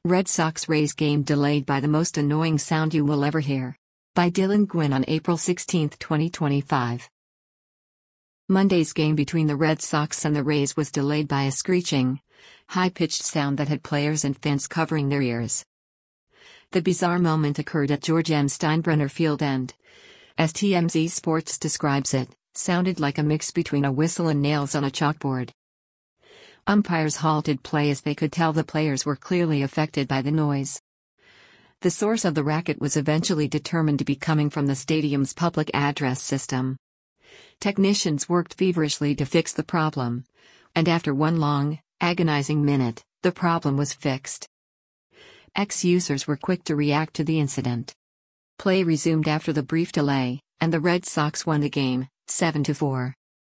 Red Sox-Rays game delayed by the most annoying sound you will ever hear. By Dylan Gwynn on April 16, 2025. Monday's game between the Red Sox and the Rays was delayed by a screeching, high-pitched sound that had players and fans covering their ears. The bizarre moment occurred at George M. Steinbrenner Field and, as TMZ Sports describes it, sounded like a mix between a whistle and nails on a chalkboard. Umpires halted play as they could tell the players were clearly affected by the noise. The source of the racket was eventually determined to be coming from the stadium's public address system. Technicians worked feverishly to fix the problem, and after one long, agonizing minute, the problem was fixed. Ex-users were quick to react to the incident. Play resumed after the brief delay, and the Red Sox won the game, 7-4.